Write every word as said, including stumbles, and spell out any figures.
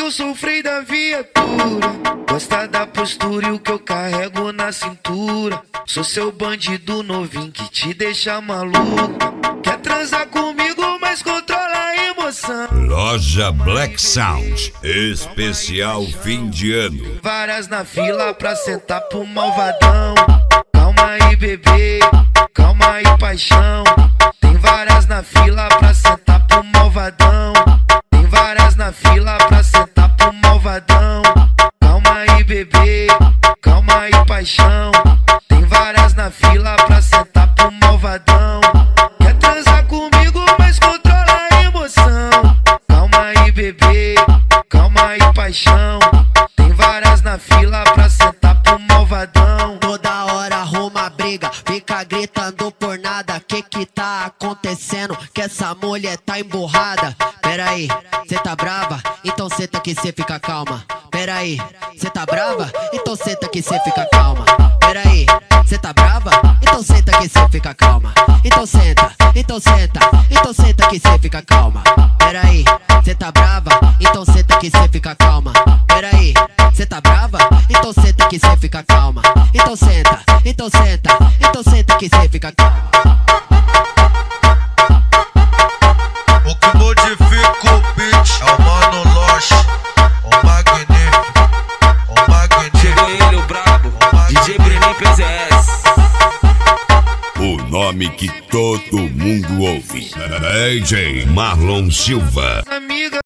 eu sou o freio da viatura. Gosta da postura e o que eu carrego na cintura. Sou seu bandido novinho que te deixa maluco. Quer transar comigo, mas controla a emoção. Loja Black Sound, especial fim de ano. Várias na fila pra sentar pro malvadão. Calma aí, bebê, calma aí, paixão. Tem várias na fila pra sentar pro malvadão. Tem várias na fila pra sentar pro malvadão. Calma aí, bebê, calma aí, paixão. Tem várias na fila pra sentar pro malvadão. Quer transar comigo, mas controla a emoção. Calma aí, bebê, calma aí, paixão. Tem várias na fila pra sentar pro malvadão. Toda hora arruma briga, fica gritando por nada. Que que tá acontecendo? Que essa mulher tá emburrada. Pera aí, cê tá brava? Então senta que cê fica calma. Pera aí, cê tá brava? Então senta que cê fica calma. Pera aí, cê tá brava? Então senta que cê fica calma. Então senta, então senta, então senta que cê fica calma. Pera aí, cê tá brava? Então senta que cê fica calma. Pera aí, cê tá brava? Então senta que cê fica calma. Então senta, então senta, então senta que cê fica calma. O que modifica o beat é o Mano Loche, o magnífico, o magnífico. Chegou ele, o brabo, D J Brenin P Z S. O nome que todo mundo ouve. D J Marlon Silva. Amiga